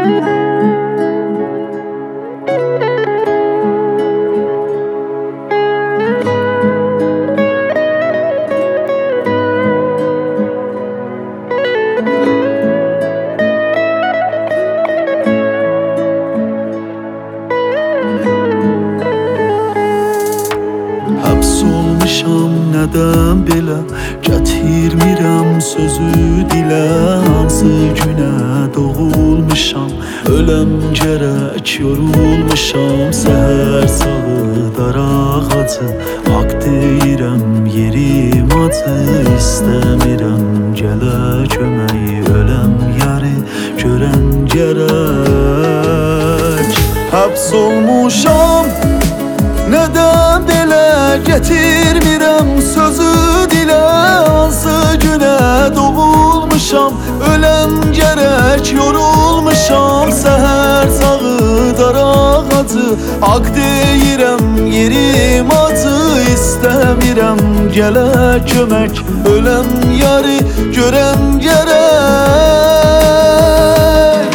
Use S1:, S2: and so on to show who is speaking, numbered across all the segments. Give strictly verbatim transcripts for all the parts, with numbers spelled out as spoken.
S1: Həbs olmuşam nədən belə, gətirmirəm sözü dilə. Hansı günə doğulmuşam, öləm gərək yorulmuşam. Səhər sağı daraq acı, haqq deyirəm yerim acı. İstəmirəm gələ kömək, öləm yarı görən gərək. Həbs olmuşam nədən belə, getirmirəm sözü dilə. Hansı günə doğulmuşam, öləm gərək yorulmuşam. Səhər sağı daraq acı, haqq deyirəm yerim acı. İstəmirəm gələ kömək, öləm yarı görən gərək.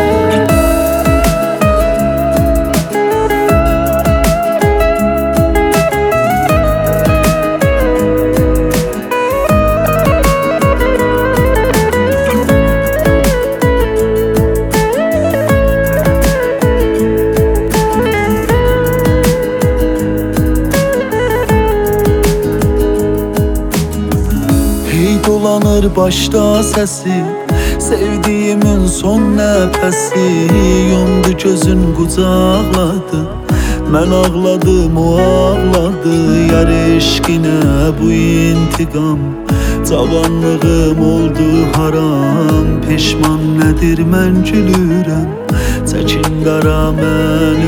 S1: Dolanır başda səsi, sevdiyimin son nəfəsi. Yumdu gözün qucaqladı, mən ağladım o ağladı. Yar eşqinə bu intiqam, cavanlığım oldu haram. Peşman nədir mən gülürəm, çəkin qara mən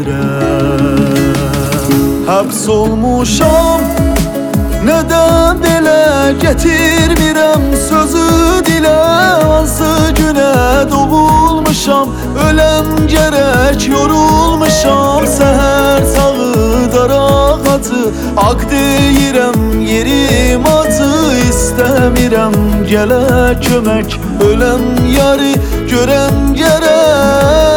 S1: ölürəm. Həbs olmuşam nədən belə, getirmirəm sözü dilə. Hansı günə doğulmuşam, öləm gərək yorulmuşam. Səhər sağı daraq acı, haqq deyirəm yerim acı. İstəmirəm gələ kömək, öləm yarı görən gərək.